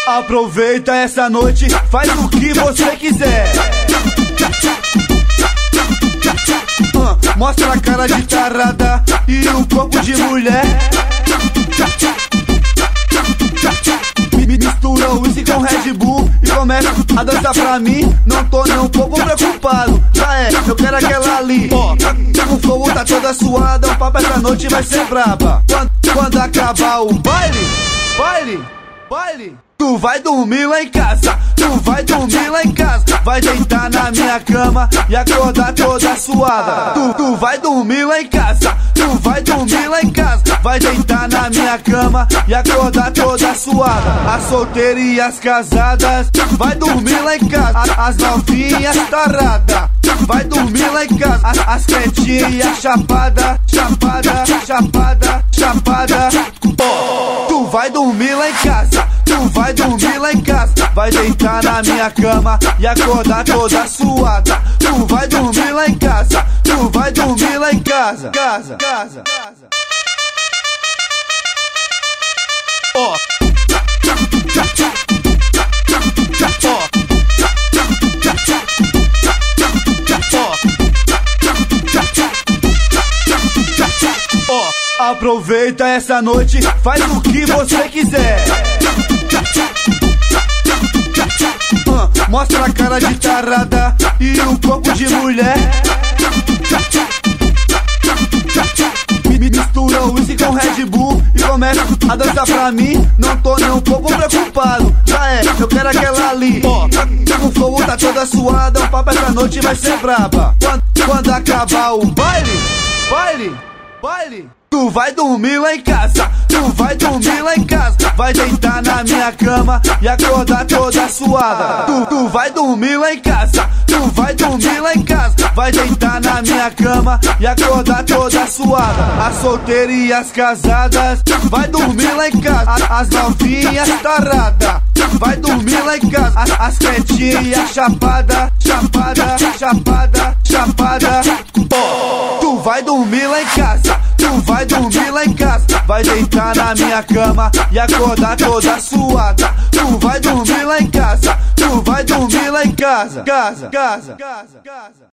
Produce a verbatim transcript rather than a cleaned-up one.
Aproveita essa noite, faz o que você quiser. uh, Mostra a cara de tarada e o corpo de mulher. Mistura o whisky com Red Bull e começa a dançar pra mim. Não tô nem um pouco preocupado, já é, eu quero aquela ali. Ó, o fogo tá toda suada, o papo essa noite vai ser braba. Quando, quando acabar o baile, baile, baile, tu vai dormir lá em casa, tu vai dormir lá em casa. Vai deitar na minha cama e acordar toda suada. Tu, tu vai dormir lá em casa, tu vai dormir lá em casa. Vai deitar na minha cama e acordar toda suada. As solteiras e as casadas, vai dormir lá em casa. As novinhas tarada, vai dormir lá em casa. As, as quietinhas e as chapada, chapada, chapada, chapada. Oh, tu vai dormir lá em casa, tu vai dormir lá em casa. Vai deitar na minha cama e acordar toda suada. Tu vai dormir lá em casa, tu vai dormir lá em casa. Casa, casa, casa. Ó, aproveita essa noite, faz o que você quiser. uh, Mostra a cara de tarada e o corpo de mulher. Mistura o whisky com Red Bull e começa a dançar pra mim. Não tô nem um pouco preocupado, já é, eu quero aquela ali. Ó, o fogo tá toda suada, o papo essa noite vai ser braba. Quando, quando acabar o baile, baile, baile, tu vai dormir lá em casa, tu vai dormir lá em casa. Vai deitar na minha cama e acordar toda suada. Tu, tu vai dormir lá em casa, tu vai dormir lá em casa. Vai deitar na minha cama e acordar toda suada. As solteiras e as casadas, vai dormir lá em casa. As novinhas tarada, vai dormir lá em casa. As, as quietinhas e as chapada, chapada, chapada, chapada. Oh, tu vai dormir lá em casa, tu vai dormir lá em casa. Vai deitar na minha cama e acordar toda suada. Tu vai dormir lá em casa, tu vai dormir lá em casa. Casa, casa, casa, casa.